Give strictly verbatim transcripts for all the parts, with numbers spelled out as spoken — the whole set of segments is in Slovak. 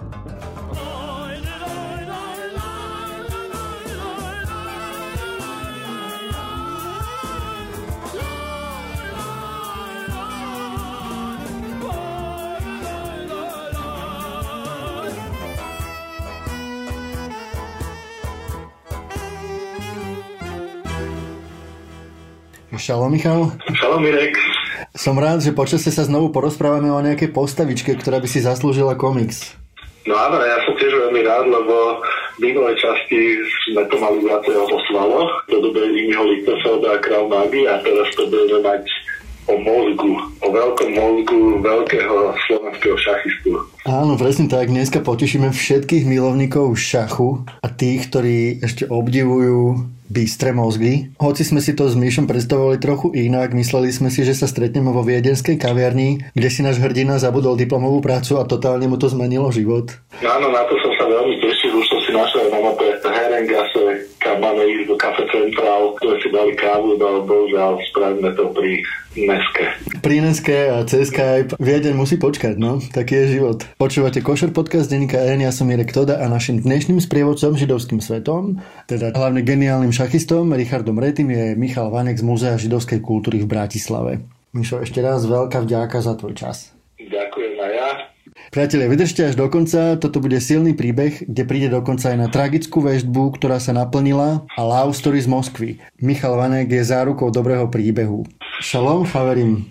Šalom, Michal. Šalom, Mirek. Som rád, že počasie sa znovu porozprávame o nejakej postavičke, ktorá by si zaslúžila komiks. No áno, ja som tiež veľmi rád, lebo v minulej časti sme to mali viacej o svaloch, do dobe Jimmyho Lichtenfelda a Král mágie, a teraz to budeme mať o mozgu, o veľkom mozgu veľkého slovenského šachistu. Áno, presne tak. Dneska potešíme všetkých milovníkov šachu a tých, ktorí ešte obdivujú bystré mozgy. Hoci sme si to s Míšom predstavovali trochu inak, mysleli sme si, že sa stretneme vo viedenskej kaviarni, kde si náš hrdina zabudol diplomovú prácu a totálne mu to zmenilo život. No áno, na to som sa veľmi tešil, už som si našiel na mape Herengase, kam máme ísť do Café Central, ktoré si dali kávu, no bohužiaľ spravíme to pri Neske. Pri Neske a cez Skype Viedeň musí počkať, no, taký je život. Počúvate Košer podcast denníka N, ja som Mirek Toda a našim dnešným sprievodcom židovským svetom, teda hlavne geniálnym šachistom Richardom Retym, je Michal Vanek z Múzea židovskej kultúry v Bratislave. Mišo, ešte raz veľká vďaka za tvoj čas. Ďakujem aj ja. Priatelia, vydržte až do konca, toto bude silný príbeh, kde príde dokonca aj na tragickú veštbu, ktorá sa naplnila, a love story z Moskvy. Michal Vanek je zárukou dobrého príbehu. Šalom, chaverim.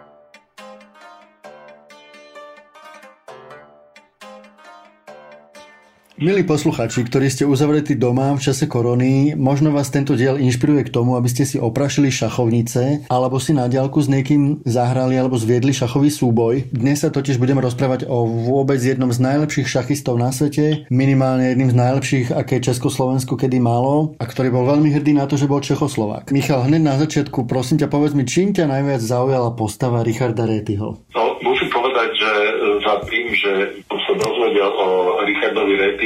Milí posluchači, ktorí ste uzavretí doma v čase korony, možno vás tento diel inšpiruje k tomu, aby ste si oprašili šachovnice alebo si na diaľku s niekým zahrali alebo zviedli šachový súboj. Dnes sa totiž budeme rozprávať o vôbec jednom z najlepších šachistov na svete, minimálne jedným z najlepších, aké Československo kedy malo, a ktorý bol veľmi hrdý na to, že bol Čechoslovák. Michal, hneď na začiatku, prosím ťa, povedz mi, čím ťa najviac zaujala postava Richarda Retyho? No, musím povedať, že za tým, že som dozvedel o Richardovi Retym,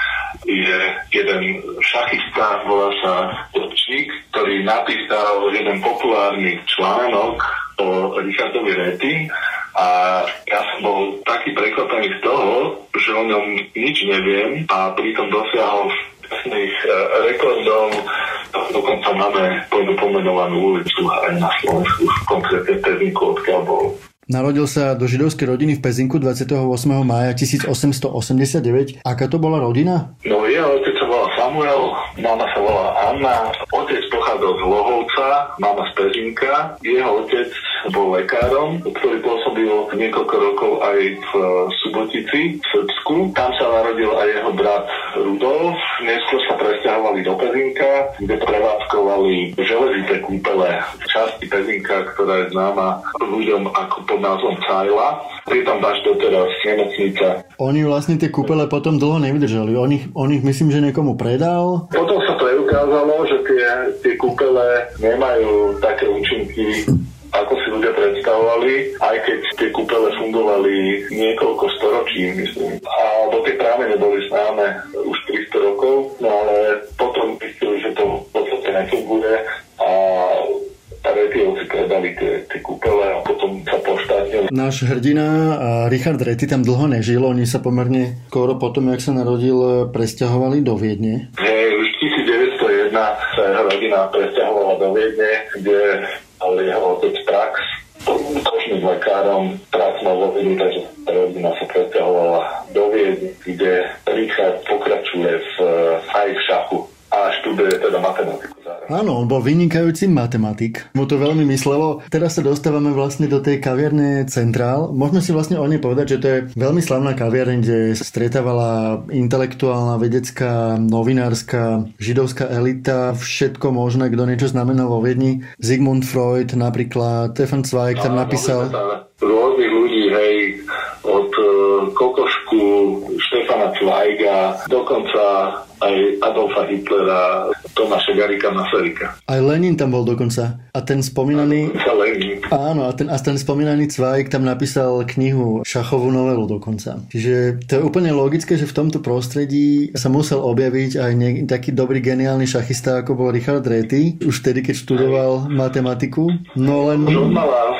je jeden šachista, volá sa Točík, ktorý napísal jeden populárny článok o Richardovi Retym, a ja som bol taký prekvapený z toho, že o ňom nič neviem, a pritom dosiahol presných rekordov. Dokonca máme pomenovanú ulicu aj na Slovensku, konkrétne Pezinku, odkiaľ bol. Narodil sa do židovskej rodiny v Pezinku dvadsiateho ôsmeho mája tisícosemstoosemdesiatdeväť. Aká to bola rodina? No, jeho otec sa volá Samuel, mama sa volá Anna. Otec pochádzal z Lohovca, mama z Pezinka. Jeho otec bol lekárom, ktorý pôsobil niekoľko rokov aj v Subotici, v Srbsku. Tam sa narodil aj jeho brat Rudolf. Neskôr sa presťahovali do Pezinka, kde prevádzkovali železité kúpele v časti Pezinka, ktorá je známa ľuďom ako pod názvom Cajla. Je tam až doteraz nemocnica. Oni vlastne tie kúpele potom dlho nevydržali. On ich, on ich myslím, že niekomu predal. Potom sa preukázalo, že tie, tie kúpele nemajú také účinky, ako si ľudia predstavovali, aj keď tie kúpele fungovali niekoľko storočí, myslím. A do tie prámene boli známe už tristo rokov, no ale potom zistili, že to v podstate nefunguje, a Retyovci predali tie, tie kúpele a potom sa poštátnil. Náš hrdina Richard Rety tam dlho nežil, oni sa pomerne skoro potom, jak sa narodil, presťahovali do Viedne. Hej, už devätnásťstojedenásť sa jeho rodina presťahovala do Viedne, kde mal jeho otec prax. Košným lekárom prax mal vo Viedni, takže rodina sa presťahovala do Viedne, kde Richard pokračuje v, aj v šachu a študuje teda matematiku. Áno, on bol vynikajúci matematik. Mu to veľmi myslelo. Teraz sa dostávame vlastne do tej kaviarne Centrál. Môžeme si vlastne o nej povedať, že to je veľmi slavná kaviareň, kde sa stretávala intelektuálna, vedecká, novinárska, židovská elita, všetko možné, kto niečo znamenal vo Viedni. Sigmund Freud napríklad, Stefan Zweig tam napísal. Rôznych ľudí, hej, od Kokošku, Štefana Zweiga, dokonca aj Adolfa Hitlera, Tomáša Garrigua Masaryka. Aj Lenin tam bol dokonca. A ten spomínaný... Áno, a ten, a ten spomínaný Zweig tam napísal knihu, šachovú novelu dokonca. Čiže to je úplne logické, že v tomto prostredí sa musel objaviť aj nie, taký dobrý, geniálny šachista, ako bol Richard Rety, už vtedy, keď študoval matematiku. No len... On mal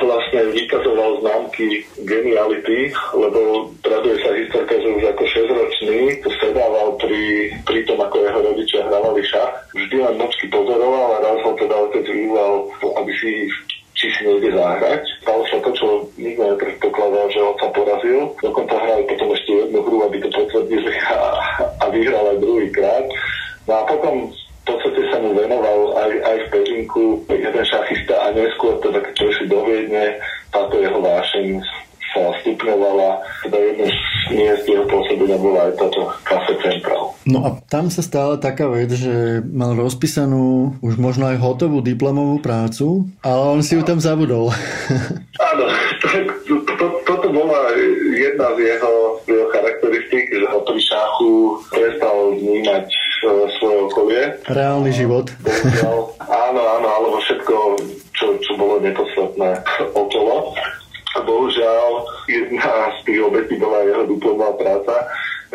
vlastne vykazoval známky geniality, lebo traduje sa historka, že už ako šesťročný sedával pri, pri tom, ako jeho rodičia hrávali šach. Vždy len močky pozoroval a raz ho teda otec vyzval, aby si či si nejde zahrať. Stalo sa to, čo nikto nepredpokladal, že on sa porazil. Dokonca hrali potom ešte jednu hru, aby to potvrdili a, a vyhral aj druhýkrát. No a potom v podstate sa mu venoval aj, aj v Pežinku jeden šachista a neskôr teda, keď prišli do Viedne, táto jeho vášeň sa stupňovala. Teda jedno z miest jeho pôsobenia bola aj táto Café Central. No a tam sa stala taká vec, že mal rozpísanú už možno aj hotovú diplomovú prácu, ale on si ju tam zabudol. Áno, to, to, toto bola jedna z jeho, jeho charakteristík, že ho pri šachu prestal vnímať svoje okolie. Reálny život. Bohužiaľ, áno, áno, alebo všetko, čo, čo bolo nepodstatné okolo. A bohužiaľ, jedna z tých obetí bola jeho diplomová práca,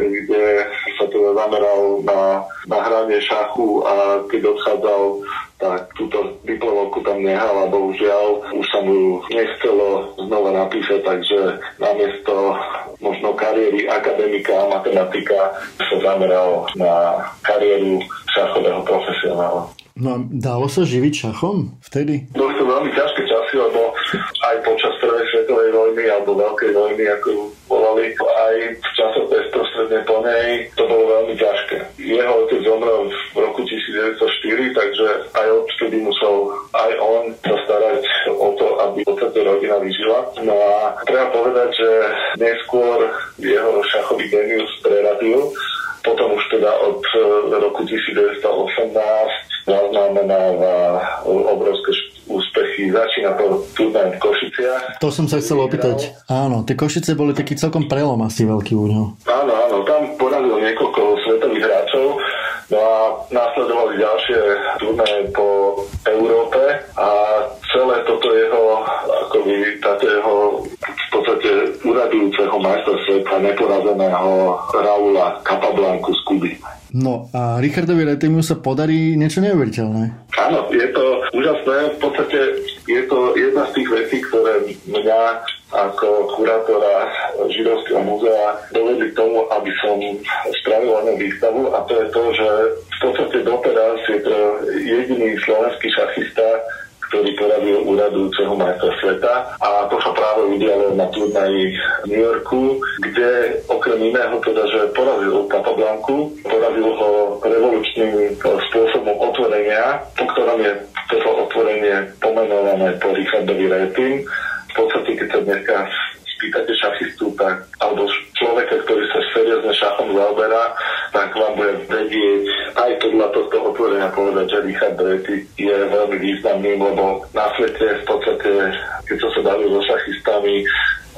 kde sa teda zameral na, na hranie šachu a keď odchádzal, tak túto diplomovku tam nehal a bohužiaľ už sa mu nechcelo znova napísať, takže namiesto možno kariéry akademika a matematika sa zameral na kariéru šachového profesionála. No a dalo sa živiť šachom vtedy? Boli to veľmi ťažké časy, lebo aj počas prvej svetovej vojny alebo veľkej vojny, ako volali, aj v časoch bezprostredne po nej, to bolo veľmi ťažké. Jeho otec zomrel v roku devätnásťstoštyri, takže aj odtedy musel aj on sa starať o to, aby v podstate rodina vyžila. No a treba povedať, že neskôr jeho šachový genius preradil. Potom už teda od roku devätnásťstoosemnásť zaznamenáva obrovské úspechy. Začína to turnaj v Košiciach. To som sa chcel opýtať. Áno, tie Košice boli taký celkom prelom asi veľký u neho. Áno, áno, tam porazil niekoľko svetových hráčov. No a následovali ďalšie turnaje po Európe a celé toto jeho, akoby táto jeho v podstate uradujúceho majstra sveta, neporazeného Raula Capablancu z Kuby. No a Richardovi Retimu sa podarí niečo neuveriteľné. Áno, je to úžasné. V podstate je to jedna z tých vecí, ktoré mňa ako kurátora Židovského múzea dovedli k tomu, aby som spravil len výstavu, a to je to, že v podstate doteraz je to jediný slovenský šachista, ktorý porazil úradujúceho majstra sveta, a to sa práve udialo na turnaji v New Yorku, kde okrem iného teda, že porazil Capablancu, porazil ho revolučným spôsobom otvorenia, po ktorom je toto otvorenie pomenované po Richardovi Retim. V podstate, keď sa dneska spýtate šachistu, tak, alebo človeka, ktorý sa seriózne šachom zaoberá, tak vám bude vedieť aj podľa tohto otvorenia povedať, že Richard Reti je veľmi významný, lebo na svete v podstate, keď som sa bavil so šachistami,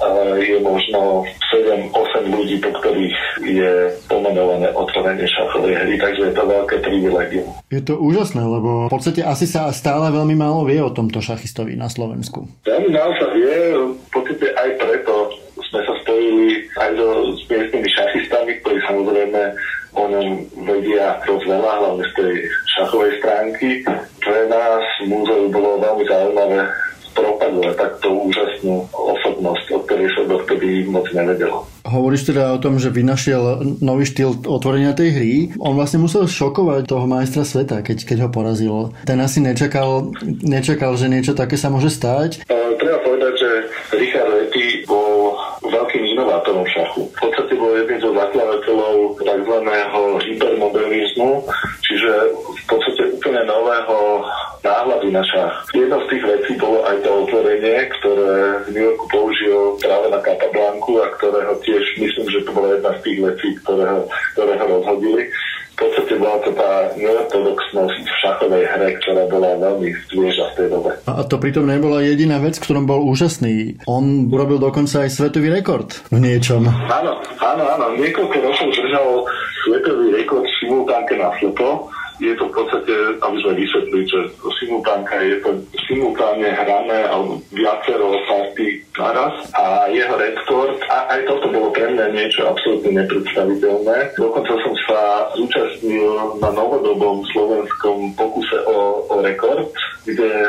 je možno sedem osem ľudí, po ktorých je pomenované otvorenie šachovej hry, takže je to veľké privilegium. Je to úžasné, lebo v podstate asi sa stále veľmi málo vie o tomto šachistovi na Slovensku. Veľmi málo sa vie, v podstate aj preto sme sa spojili aj so, s miestnymi šachistami, ktorí samozrejme o ňom vedia dosť veľa, hlavne z tej šachovej stránky. Pre nás v múzeu bolo veľmi zaujímavé propagovať takto úžasnú osobnosť, o ktorej sa dovtedy moc nevedelo. Hovoríš teda o tom, že vynašiel nový štýl otvorenia tej hry. On vlastne musel šokovať toho majstra sveta, keď, keď ho porazil. Ten asi nečakal, nečakal, že niečo také sa môže stať. E, treba povedať, že Richard Reti bol veľkým inovátorom šachu. V podstate bol jedným zo zakladateľov tzv. Hypermodernizmu, čiže v podstate úplne nového náhľadu na šach. Jednou z tých vecí bolo aj to otvorenie, ktoré v New Yorku použil práve na Capablancu a ktorého tiež myslím, že to bola jedna z tých vecí, ktoré ho, ktoré ho rozhodili. V podstate bola to tá neortodoxnosť v šachovej hre, ktorá bola veľmi svieža v tej dobe. A to pritom nebola jediná vec, v ktorom bol úžasný. On urobil dokonca aj svetový rekord v niečom. Áno, áno, áno. Niekoľko rokov držal svetový rekord v simultánke na slepo. Je to v podstate, aby sme vysvetlili, že simultánka je to simultánne hrané alebo viacero partí naraz, a jeho rekord, a aj toto bolo pre mňa niečo absolútne nepredstaviteľné. Dokonca som sa zúčastnil na novodobom slovenskom pokuse o, o rekord, kde v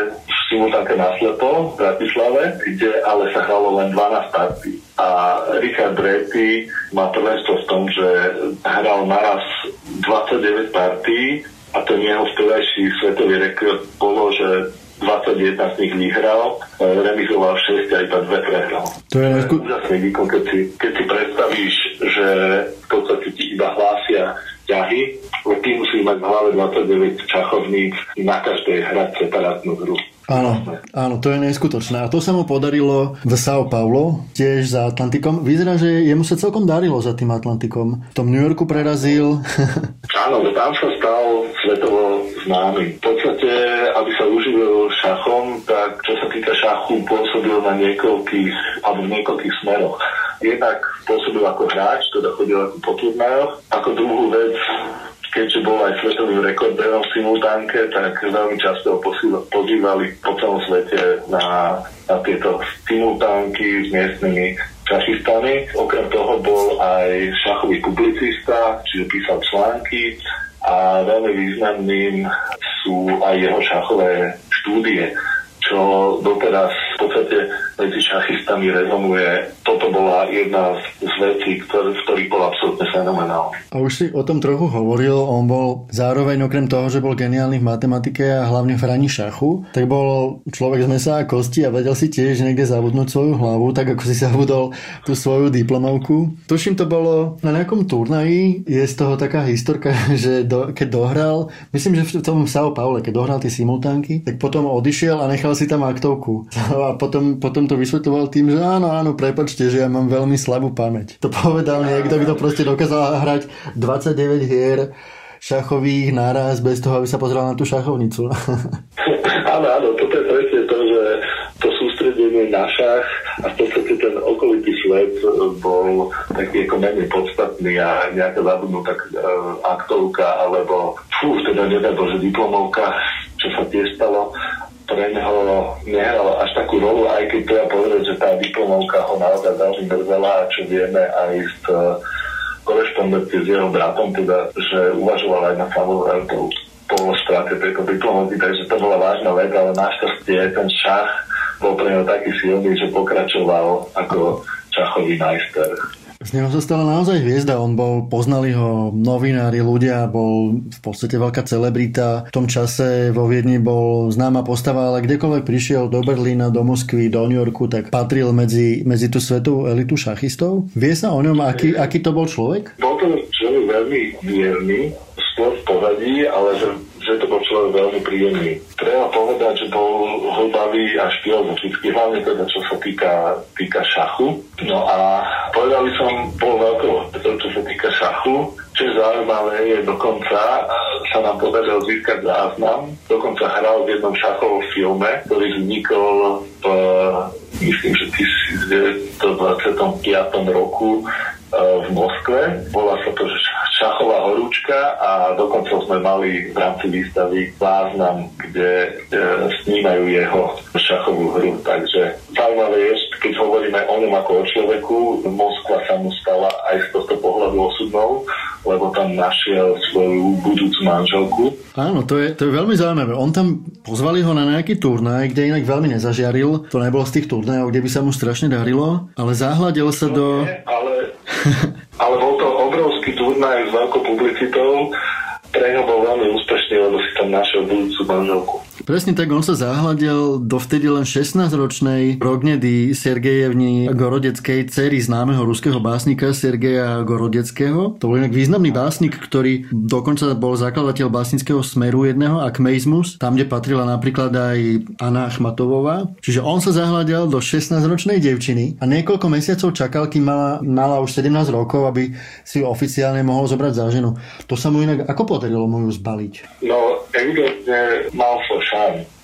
simultánke naslepo v Bratislave, kde ale sa hralo len dvanásť partí. A Richard Reti má prvenstvo v tom, že hral naraz dvadsaťdeväť partí a ten jeho vtedajší svetový rekord bolo, že dvadsaťjeden z nich vyhral, remizoval šesť a iba dve prehral. To je nesku... úžasný výkon, keď si, keď si predstavíš, že v podstate ti iba hlásia ťahy, ale ty musíš mať v hlave dvadsaťdeväť šachovníc na každej hrať separátnu hru. Áno, áno, to je neskutočné. A to sa mu podarilo v São Paulo, tiež za Atlantikom. Vyzerá, že jemu sa celkom darilo za tým Atlantikom. V tom New Yorku prerazil. Áno, tam sa stal svetovo známy. V podstate, aby sa uživil šachom, tak čo sa týka šachu, pôsobil na niekoľkých, alebo v niekoľkých smeroch. Jednak pôsobil ako hráč, teda chodil ako po turnajoch. Ako druhú vec, keďže bol aj svetovým rekordérom v simultánke, tak veľmi často ho pozývali po celom svete na, na tieto simultánky s miestnymi šachistami. Okrem toho bol aj šachový publicista, čiže písal články a veľmi významným sú aj jeho šachové štúdie, čo doteraz v podstate medzi šachistami rezonuje. Toto bola jedna z vecí, ktorý, ktorý bol absolútne fenomenálny. A už si o tom trochu hovoril, on bol zároveň okrem toho, že bol geniálny v matematike a hlavne v hraní šachu, tak bol človek z mesa a kosti a vedel si tiež niekde zabudnúť svoju hlavu, tak ako si zabudol tú svoju diplomovku. Tuším, to bolo na nejakom turnaji, je z toho taká historka, že do, keď dohral, myslím, že v tom São Paule, keď dohral tie simultánky, tak potom odišiel a nechal si tam aktovku. A potom, potom to vysvetľoval tým, že áno, áno, prepáčte, že ja mám veľmi slabú pamäť. To povedal niekto, kto proste dokázal hrať dvadsaťdeväť hier šachových naraz bez toho, aby sa pozeral na tú šachovnicu. Áno, áno, toto je presne to, že to sústredenie na šach a v podstate ten okolitý svet bol taký ako menej podstatný a nejaká zabudnutá aktovka alebo fú, teda nedá Bože diplomovka, čo sa tiež stalo, pre neho nehral až takú rolu, aj keď treba povedať, že tá diplomovka ho naozaj veľmi mrzela, čo vieme aj z korešpondencie s jeho bratom, teda, že uvažoval aj na samovraždou po strate tejto diplomovky, takže to bola vážna vec, ale našťastie ten šach bol pre neho taký silný, že pokračoval ako šachový majster. Z neho sa stala naozaj hviezda, on bol, poznali ho novinári, ľudia, bol v podstate veľká celebrita. V tom čase vo Viedni bol známa postava, ale kdekoľvek prišiel do Berlína, do Moskvy, do New Yorku, tak patril medzi, medzi tú svetovú elitu šachistov. Vie sa o ňom, aký, aký to bol človek? Bol to človek veľmi mierny, skôr v poradí, ale že že to bol človek veľmi príjemný. Treba povedať, že bol hlbavý až filozofický, hlavne teda čo sa týka, týka šachu. No a povedal by som, bol veľkou, čo sa týka šachu. Čo je zaujímavé, je dokonca sa nám podarilo získať záznam. Dokonca hral v jednom šachovom filme, ktorý vznikol v, myslím, že devätnásťstodvadsaťpäť roku v Moskve. Volá sa to šachová horúčka a dokonca sme mali v rámci výstavy záznam, kde, kde snímajú jeho šachovú hru. Takže zaujímavé je, keď hovoríme o ňom ako o človeku, Moskva sa mu stala aj z tohto pohľadu osudnou, lebo tam našiel svoju budúcu manželku. Áno, to je, to je veľmi zaujímavé. On tam, pozvali ho na nejaký turnaj, kde inak veľmi nezažiaril. To nebolo z tých turnajov, kde by sa mu strašne darilo, ale zahľadil sa no do... Nie, ale, ale bol to obrovský turnaj s veľkou publicitou. Pre ňo bol veľmi úspešný, lebo si tam našiel budúcu manželku. Presne tak, on sa zahľadil do vtedy len šestnásťročnej Rognedy Sergejevny Gorodeckej, dcery známeho ruského básnika Sergeja Gorodeckého. To bol inak významný básnik, ktorý dokonca bol zakladateľ básnického smeru jedného, Akmeizmus, tam, kde patrila napríklad aj Anna Achmatovová. Čiže on sa zahľadil do šestnásťročnej devčiny a niekoľko mesiacov čakal, kým mala, mala už sedemnásť rokov, aby si ju oficiálne mohol zobrať za ženu. To sa mu inak ako podarilo mu ju zbaliť? No, evidentne mal svoj šarm.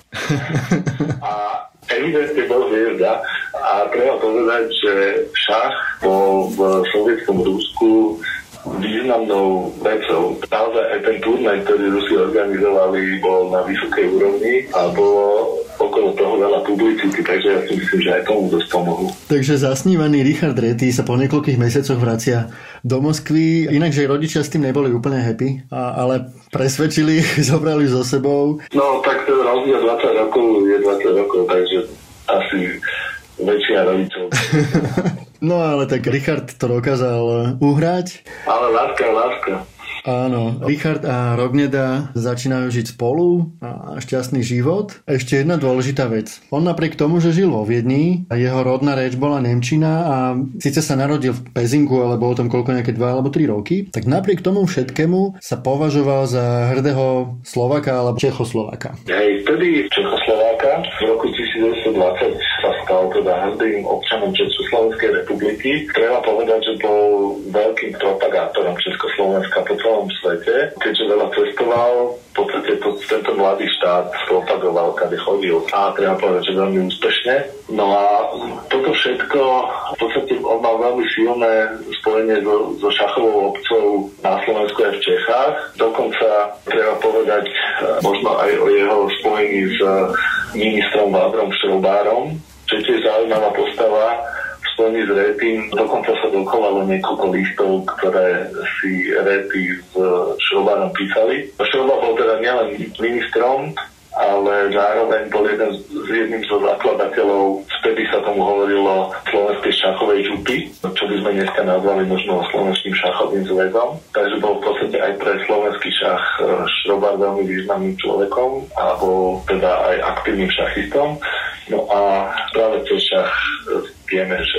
A evidentne bol hviezda a treba povedať, že šach bol v sovietskom Rusku významnou vecou. Naozaj aj ten turnaj, ktorý Rusi organizovali, bol na vysokej úrovni a bolo okolo okolo toho veľa publicity, takže ja si myslím, že aj tomu dosť pomohlo. Takže zasnívaný Richard Reti sa po niekoľkých mesiacoch vracia do Moskvy, inakže rodičia s tým neboli úplne happy, a, ale presvedčili, zobrali so sebou. No tak ten rozdiel dvadsať rokov je dvadsať rokov, takže asi väčšia rodičov. No ale tak Richard to dokázal uhrať. Ale láska, láska. Áno, Richard a Rogneda začínajú žiť spolu a šťastný život. Ešte jedna dôležitá vec. On napriek tomu, že žil vo Viedni a jeho rodná reč bola nemčina a síce sa narodil v Pezinku, ale bolo tam koľko nejaké dva alebo tri roky, tak napriek tomu všetkému sa považoval za hrdého Slováka alebo Čechoslováka. Hej, vtedy Čechoslováka v roku devätnásťdvadsať sa stal teda hrdým občanom Československej republiky. Treba povedať, že bol veľkým propagátorom Československa po celom svete. Keďže veľa cestoval, v podstate to, tento mladý štát propagoval, kade chodil. A treba povedať, že veľmi úspešne. No a toto všetko, v podstate on mal veľmi silné spojenie so, so šachovou obcou na Slovensku aj v Čechách. Dokonca treba povedať možno aj o jeho spojení s ministrom Valdrom Šrobárom, čo je tiež zaujímavá postava. Spojení s Rétym, dokonca sa dokovalo niekoľko listov, ktoré si Réty s Šrobárom písali. Šrobár bol teda nielen ministrom, ale zároveň bol jeden z jedným zo zakladateľov, vtedy sa tomu hovorilo Slovenskej šachovej župy, čo by sme dneska nazvali možno Slovenským šachovým zväzom. Takže bol v podstate aj pre slovenský šach Šrobár veľmi významným človekom a bol teda aj aktívnym šachistom. No a práve cez šach vieme, že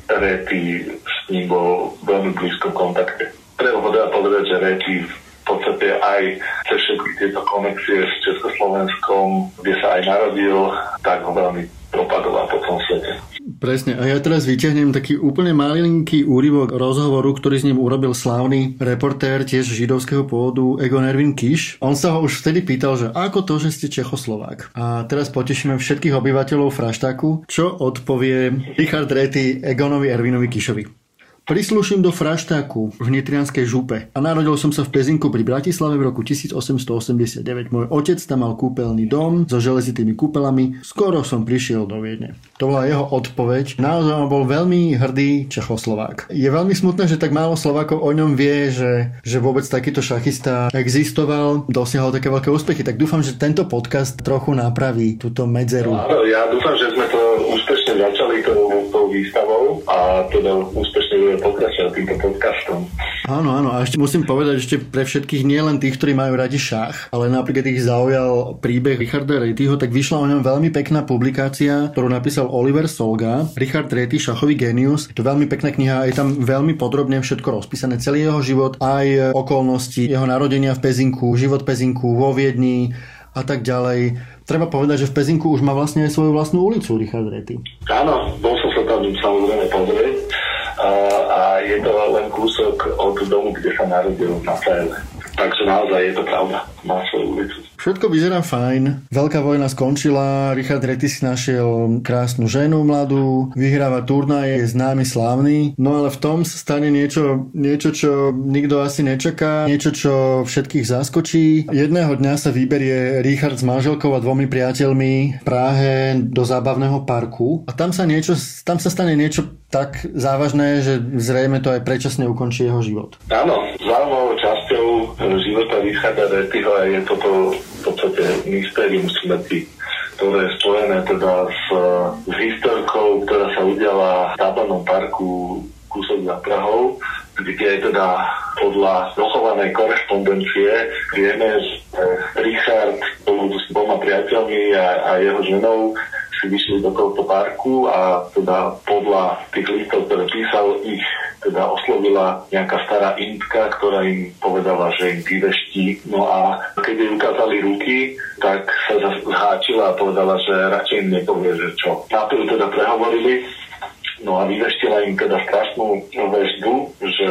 Réty s ním bol v veľmi blízkom kontakte. Treba teda povedať, že Réty v podstate aj cez všetky tieto konexie s Československom, kde sa aj narodil, tak ho veľmi propagoval po celom svete. Presne. A ja teraz vyťahnem taký úplne malinký úryvok rozhovoru, ktorý s ním urobil slávny reportér tiež židovského pôvodu Egon Erwin Kiš. On sa ho už vtedy pýtal, že ako to, že ste Čechoslovák. A teraz potešíme všetkých obyvateľov Fraštáku, čo odpovie Richard Reti Egonovi Erwinovi Kišovi. Prislúšim do Fraštáku v nitrianskej župe a narodil som sa v Pezinku pri Bratislave v roku tisícosemstoosemdesiatdeväť. Môj otec tam mal kúpeľný dom so železitými kúpeľami. Skoro som prišiel do Viedne. To bola jeho odpoveď. Naozaj on bol veľmi hrdý Čechoslovák. Je veľmi smutné, že tak málo Slovákov o ňom vie, že, že vôbec takýto šachista existoval, dosiahol také veľké úspechy. Tak dúfam, že tento podcast trochu napraví túto medzeru. No, ja dúfam, že sme to úspešne začali tou, tou výstavou a teda úspešne budeme pokračovať týmto podcastom. Áno, áno. A ešte musím povedať ešte pre všetkých, nie len tých, ktorí majú radi šach, ale napríklad ich zaujal príbeh Richarda Retiho, tak vyšla o ňom veľmi pekná publikácia, ktorú napísal Oliver Solga, Richard Reti, šachový génius. Je to veľmi pekná kniha, je tam veľmi podrobne všetko rozpísané, celý jeho život, aj okolnosti, jeho narodenia v Pezinku, život v Pezinku, vo Viedni a tak ďalej. Treba povedať, že v Pezinku už má vlastne aj svoju vlastnú ulicu Richard Reti. Áno, bol som sa tam samozrejme pozrieť a, a je to len kúsok od domu, kde sa narodil na Fejle. Takže naozaj je to pravda, má svoju ulicu. Všetko vyzerá fajn. Veľká vojna skončila, Richard Reti si našiel krásnu ženu mladú, vyhráva turnaje, je známy, slávny, no ale v tom sa stane niečo, niečo, čo nikto asi nečaká, niečo, čo všetkých zaskočí. Jedného dňa sa vyberie Richard s manželkou a dvomi priateľmi v Prahe do zábavného parku a tam sa, niečo, tam sa stane niečo tak závažné, že zrejme to aj predčasne ukončí jeho život. Áno, zaujímavou časťou života Richarda Retiho je toto v podstate mystérium smrti, ktoré je spojené teda s, s historkou, ktorá sa udiala v zábavnom parku kúsok za Prahou, kde je teda podľa dochovanej korešpondencie vieme, že Richard bol s dvoma priateľmi a, a jeho ženou si vyšli do tohto parku a teda podľa tých listov, ktoré písal, ich teda oslovila nejaká stará Indka, ktorá im povedala, že im vyveští. No a keď jej ukázali ruky, tak sa zháčila a povedala, že radšej im nepovie, že čo. Najprv teda prehovorili, no a vyveštila im teda strašnú väždu, že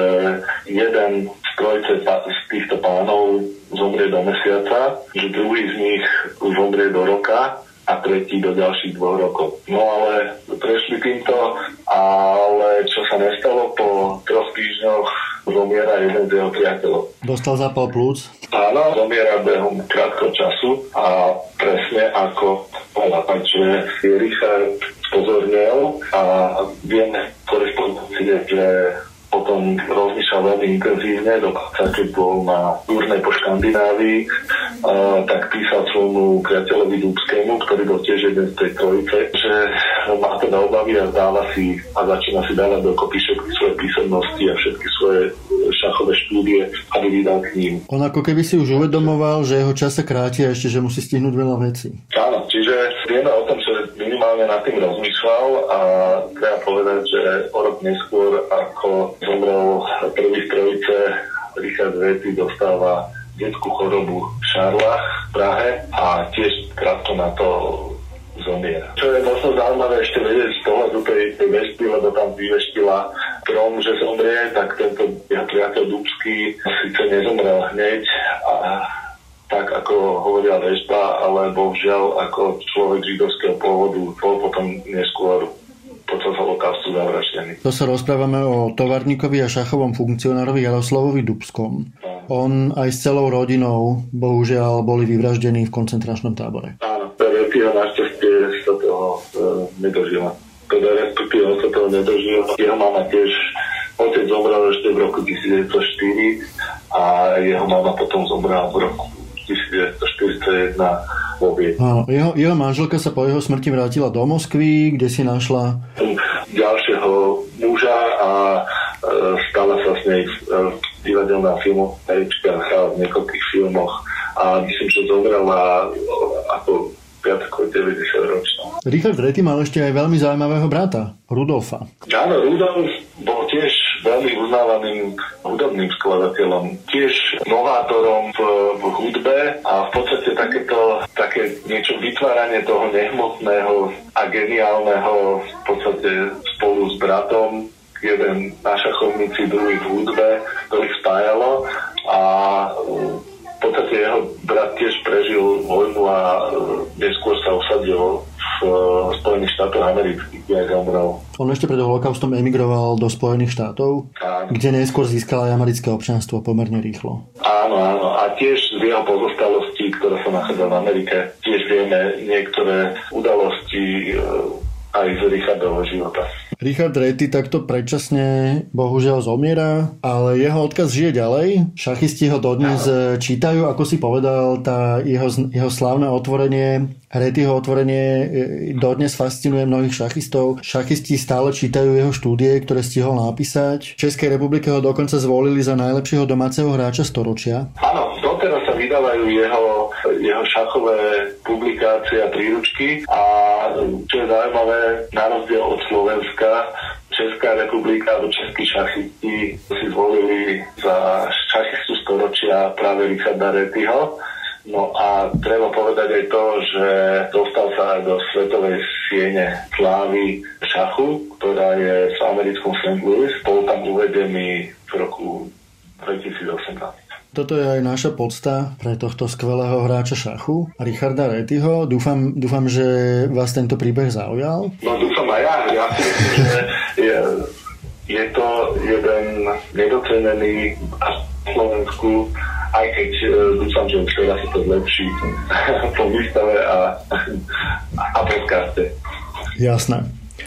jeden z trojce z týchto pánov zomrie do mesiaca, že druhý z nich zomrie do roka a tretí do ďalších dvoch rokov. No ale prešli týmto, ale čo sa nestalo, po troch týždňoch zomiera jeden z jeho priateľov. Dostal zápal plúc? Áno, zomiera behom krátko času a presne ako škola. Takže Richard spozornil a vieme v korespondencii, že potom rozmýšľal veľmi intenzívne, dokonca keď bol na turné po Škandinávii, uh, tak písal svojmu priateľovi Dubskému, ktorý bol tiež jeden z tej trojice, že má teda obavy a dáva si a začína si dávať dokopy všetky svoje písomnosti a všetky svoje šachové štúdie, aby vydal knihu. On ako keby si už uvedomoval, že jeho čas sa kráti a ešte, že musí stihnúť veľa vecí. Áno, čiže vieme o tom, že minimálne nad tým rozmýšľal a treba povedať, že o rok neskôr, ako zomrel prvý z trojice, Richard Reti dostáva detskú chorobu Šarlach v Prahe a tiež krátko na to zomiera. Čo je možno zaujímavé ešte vedieť z pohľadu tej, tej vešty, lebo tam vyveštila Krom, že zomrie, tak tento jeho priateľ Dubský síce nezomrel hneď a tak ako hovorila väžba, ale bohužiaľ ako človek židovského pôvodu bol potom neskôr počas holokaustu zavraždený. To sa rozprávame o továrnikovi a šachovom funkcionárovi Jaroslavovi Dubskom. On aj s celou rodinou bohužiaľ boli vyvraždení v koncentračnom tábore. Áno, Retiho našťastie sa toho e, nedožila. Teda respektíve on sa toho nedožil. Jeho mama tiež, otec zomrel ešte v roku devätnásťstoštyri a jeho mama potom zomrela v roku devätnásťstoštyridsaťjeden vo Viedni. Áno, jeho, jeho manželka sa po jeho smrti vrátila do Moskvy, kde si našla ďalšieho muža a e, stala sa s nej e, divadelná filmová herečka, hrala v niekoľkých filmoch a myslím, že zomrela ako viac ako deväťdesiat ročná. Richard Reti mal ešte aj veľmi zaujímavého brata, Rudolfa. Áno, Rudolf bol tiež veľmi uznávaným hudobným skladateľom, tiež novátorom v, v hudbe a v podstate takéto, také niečo vytváranie toho nehmotného a geniálneho v podstate spolu s bratom, jeden na šachovnici, druhý v hudbe, to ich spájalo a v podstate jeho brat tiež prežil vojnu a neskôr sa usadil v Spojených štátoch amerických, kde aj zomrel. On ešte pred holokaustom emigroval do Spojených štátov, áno, kde neskôr získal aj americké občianstvo pomerne rýchlo. Áno, áno. A tiež z jeho pozostalostí, ktorá sa nachádza v Amerike, tiež vieme niektoré udalosti aj z Richardovho života. Richard Reti takto predčasne bohužiaľ zomiera, ale jeho odkaz žije ďalej. Šachisti ho dodnes Aha. čítajú, ako si povedal, tá jeho, jeho slávne otvorenie, Retiho otvorenie dodnes fascinuje mnohých šachistov. Šachisti stále čítajú jeho štúdie, ktoré stihol napísať. V Českej republike ho dokonca zvolili za najlepšieho domáceho hráča storočia. Áno, doteraz sa vydávajú jeho, jeho šachové publikácie a príručky a čo je zaujímavé, na rozdiel od Slovenska, Česká republika alebo českí šachisti si zvolili za šachistu storočia práve Richarda Retiho. No a treba povedať aj to, že dostal sa aj do svetovej siene slávy šachu, ktorá je v americkom Saint Louis. Bol tam uvedený v roku dvetisícosemnásť. Toto je aj naša podsta pre tohto skvelého hráča šachu, Richarda Retiho. Dúfam, dúfam, že vás tento príbeh zaujal. No dúfam aj ja. Ja si myslím, že je, je to jeden nedocenený a Slovensku, aj keď dúfam, že teraz sa to zlepší po výstave a, a podcaste. Jasné.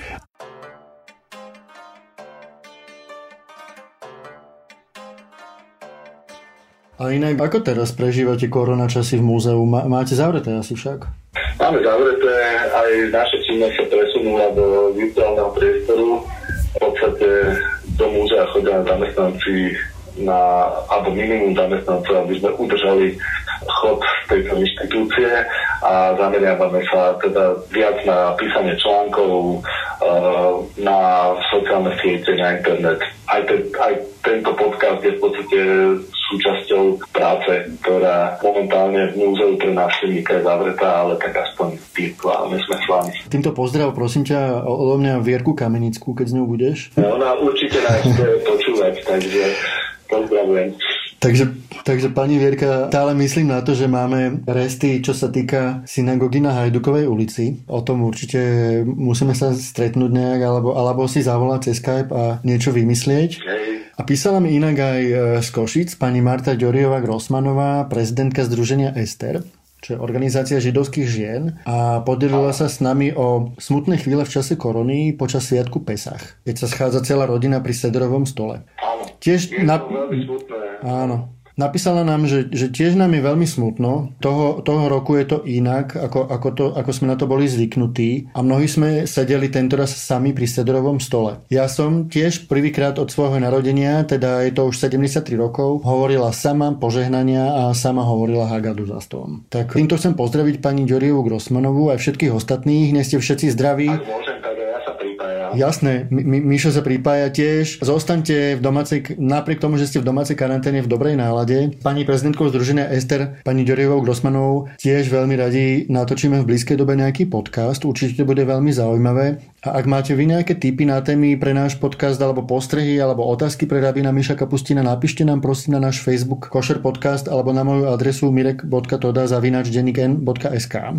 A inak, ako teraz prežívate korona časy v múzeu? Máte zavreté asi však? Máme zavreté, aj naša činnosť sa presunula do virtuálneho priestoru. V podstate do múzea chodia zamestnanci na, alebo minimum zamestnancov, aby sme udržali chod tejto inštitúcie a zameriavame sa teda viac na písanie článkov, na sociálne siete, na internet. Aj, te, aj tento podcast je v podstate súčasťou práce, ktorá momentálne v múzeu pre návštevníka je zavretá, ale tak aspoň virtuálne sme s vami. Týmto pozdrav, prosím ťa, odo mňa Vierku Kamenickú, keď s ňou budeš. No, ona určite nás chce počúvať, takže pozdravujem. Takže, takže pani Vierka, stále myslím na to, že máme resty, čo sa týka synagógy na Hajdukovej ulici. O tom určite musíme sa stretnúť nejak, alebo, alebo si zavolať cez Skype a niečo vymyslieť. Hej. A písala mi inak aj z Košic pani Marta Ďoriová Grossmanová, prezidentka Združenia Ester, čo je organizácia židovských žien a podelila sa s nami o smutné chvíle v čase korony počas sviatku Pesach, keď sa schádza celá rodina pri sedrovom stole. Áno, tiež je na... to veľmi smutné. Áno. Napísala nám, že, že tiež nám je veľmi smutno. Toho, toho roku je to inak, ako, ako, to, ako sme na to boli zvyknutí. A mnohí sme sedeli tentoraz sami pri sedrovom stole. Ja som tiež prvýkrát od svojho narodenia, teda je to už sedemdesiattri rokov, hovorila sama požehnania a sama hovorila Hagadu za stolom. Tak týmto chcem pozdraviť pani Ďorievu Grossmanovú a všetkých ostatných. Dnes ste všetci zdraví. Ak môžem, tak ja sa pripájam. Jasné, Mi- Mišo sa pripája tiež. Zostaňte v domácej, napriek tomu, že ste v domácej karanténe v dobrej nálade. Pani prezidentkou Združenia Ester, pani Ďorievou Grossmanovou, tiež veľmi radi natočíme v blízkej dobe nejaký podcast. Určite to bude veľmi zaujímavé. A ak máte vy nejaké tipy na témy pre náš podcast, alebo postrehy, alebo otázky pre rabína Miša Kapustina, napíšte nám prosím na náš Facebook Košer podcast, alebo na moju adresu mirek bodka toda zavináč denník n bodka es ká.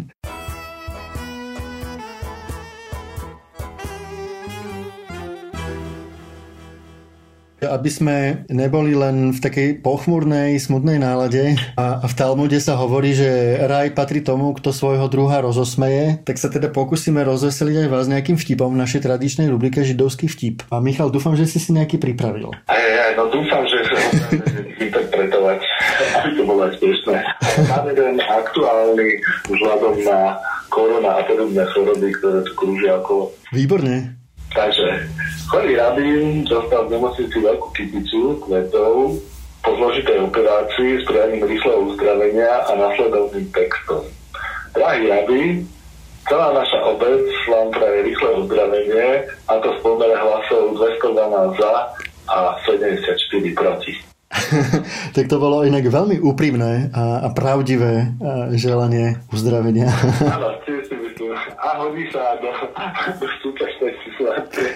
Aby sme neboli len v takej pochmurnej, smutnej nálade a v Talmude sa hovorí, že raj patrí tomu, kto svojho druha rozosmeje, tak sa teda pokúsime rozveseliť aj vás nejakým vtipom v našej tradičnej rubrike Židovský vtip. A Michal, dúfam, že si si nejaký pripravil. Aj, aj, no dúfam, že sa interpretovať, aby to bolo aj smiešné. Máme ten aktuálny vzhľadom na korona a podobné choroby, ktoré tu krúžia okolo. Výborne. Takže, chorý rabín dostal v nemocnici veľkú kyticu kvetov po zložitej operácii s prianím rýchleho uzdravenia a nasledovným textom. Drahý rabín, celá naša obec vám praje rýchle uzdravenie, a to v pomere hlasov dvestodvanásť za a sedemdesiatštyri proti. Tak to bolo inak veľmi úprimné a, a pravdivé a želanie uzdravenia. Áno, tiež si myslím. A hodí sa do, do súčasnej situácie.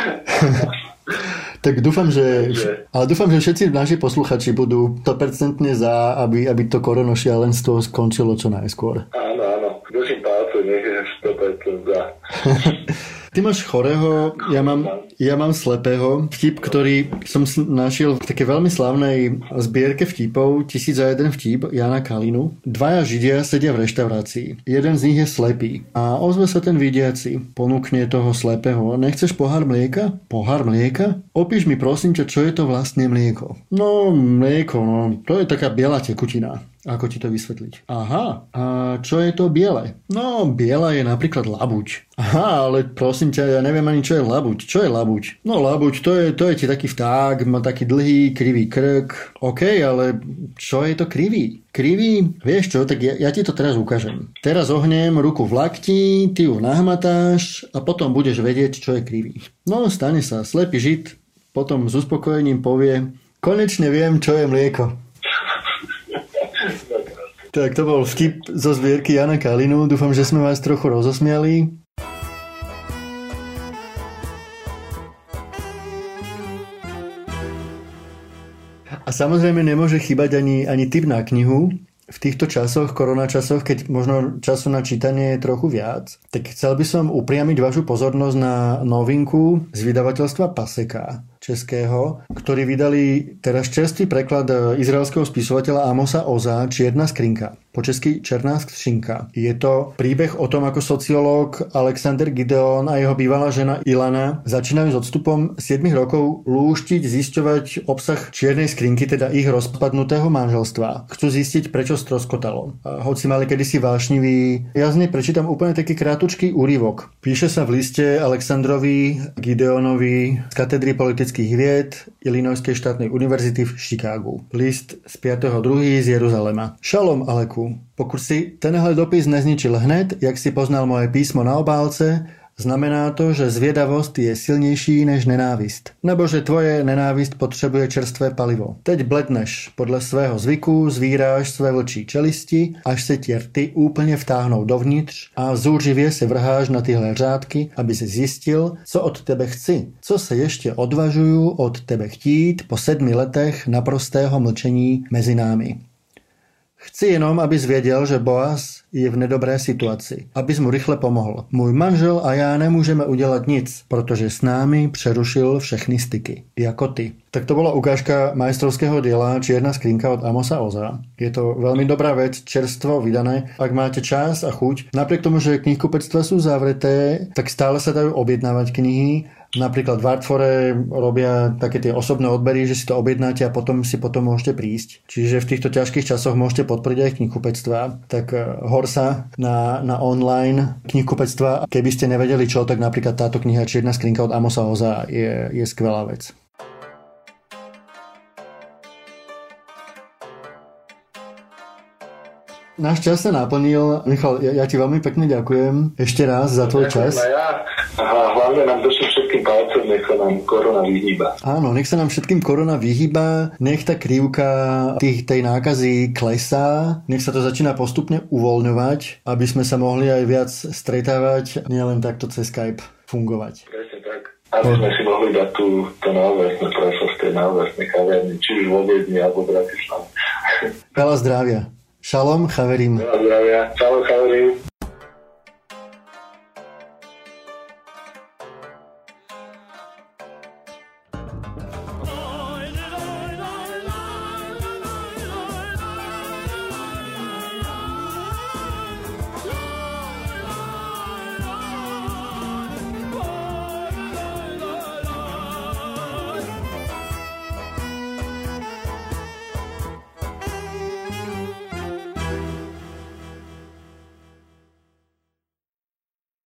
Tak dúfam, že, ale dúfam, že všetci naši posluchači budú sto percent za, aby, aby to koronošialenstvo skončilo čo najskôr. Áno, áno. Držím palce, nech je sto percent za. Ty máš chorého, ja mám, ja mám slepého. Vtip, ktorý som našiel v také veľmi slávnej zbierke vtipov, tisíc a jeden vtip Jana Kalinu. Dvaja židia sedia v reštaurácii. Jeden z nich je slepý a ozve sa ten vidiaci. Ponúkne toho slepého. Nechceš pohár mlieka? Pohár mlieka? Opíš mi prosím ťa, čo je to vlastne mlieko. No, mlieko, no, to je taká biela tekutina. Ako ti to vysvetliť? Aha, a čo je to biele? No, biela je napríklad labuť. Aha, ale prosím ťa, ja neviem ani, čo je labuť. Čo je labuť? No, labuť, to je, to je ti taký vták, má taký dlhý, krivý krk. OK, ale čo je to krivý? Krivý? Vieš čo, tak ja, ja ti to teraz ukážem. Teraz ohnem ruku v lakti, ty ju nahmatáš a potom budeš vedieť, čo je krivý. No, stane sa. Slepý žid potom s uspokojením povie, konečne viem, čo je mlieko. Tak to bol vtip zo zbierky Jana Kalinu. Dúfam, že sme vás trochu rozosmiali. A samozrejme nemôže chýbať ani, ani tip na knihu. V týchto časoch, koronačasoch, keď možno času na čítanie je trochu viac, tak chcel by som upriamiť vašu pozornosť na novinku z vydavateľstva Paseka českého, ktorí vydali teraz čerstvý preklad izraelského spisovateľa Amosa Oza Čierna skrinka. Po česky Černá skřinka. Je to príbeh o tom, ako sociológ Alexander Gideon a jeho bývalá žena Ilana začínajú s odstupom siedmich rokov lúštiť, zisťovať obsah čiernej skrinky, teda ich rozpadnutého manželstva. Chcú zistiť, prečo stroskotalo. Hoci mali kedysi vášnivý, ja z nej prečítam úplne taký krátučký úryvok. Píše sa v liste Alexandrovi Gideonovi z katedry politických vied Illinoiskej štátnej univerzity v Chicagu. List z piateho druhého z Jeruzalema. Šalom Aleku. Pokud si tenhle dopis nezničil hned, jak si poznal moje písmo na obálce, znamená to, že zvědavost je silnější než nenávist. Nebo že tvoje nenávist potřebuje čerstvé palivo. Teď bledneš, podle svého zvyku zvíráš své vlčí čelisti, až se ti rty úplně vtáhnou dovnitř a zúřivě se vrháš na tyhle řádky, aby si zjistil, co od tebe chci, co se ještě odvažuju od tebe chtít po sedmi letech naprostého mlčení mezi námi. Chci jenom, abys věděl, že Boaz je v nedobré situaci. Abys mu rychle pomohl. Můj manžel a já nemůžeme udělat nic, protože s námi přerušil všechny styky. Jako ty. Tak to bola ukážka majstrovského diela Čierna skrinka od Amosa Oza. Je to veľmi dobrá vec, čerstvo vydané. Ak máte čas a chuť, napriek tomu, že knihkupectva sú zavreté, tak stále sa dajú objednávať knihy. Napríklad v Artfore robia také tie osobné odbery, že si to objednáte a potom si potom môžete prísť. Čiže v týchto ťažkých časoch môžete podporiť aj knihkupectva. Tak hor sa na, na online knihkupectva. Keby ste nevedeli čo, tak napríklad táto kniha Čierna skrinka od Amosa Oza je, je skvelá vec. Náš čas sa naplnil. Michal, ja, ja ti veľmi pekne ďakujem ešte raz za tvoj čas. Ja. A hlavne nám držím všetkým palcom, nech sa nám korona vyhýba. Áno, nech sa nám všetkým korona vyhýba, nech tá krivka tých, tej nákazy klesá, nech sa to začína postupne uvoľňovať, aby sme sa mohli aj viac stretávať, nielen takto cez Skype fungovať. Presne tak. Aby sme si mohli dať tú, to náväzné preso z tej náväznej kaviarny, či už v Viedni alebo v Bratislave. Veľa zdravia. Šalom, chaverim. Veľa zdravia. Šalom, chaverim.